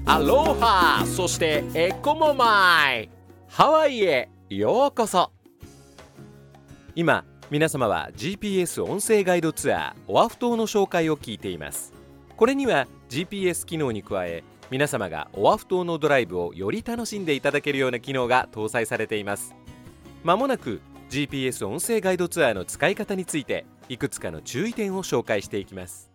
アロハ、そしてエコモマイ、ハワイへようこそ。今皆様は GPS 音声ガイドツアーオアフ島の紹介を聞いています。これには GPS 機能に加え、皆様がオアフ島のドライブをより楽しんでいただけるような機能が搭載されています。まもなく GPS 音声ガイドツアーの使い方についていくつかの注意点を紹介していきます。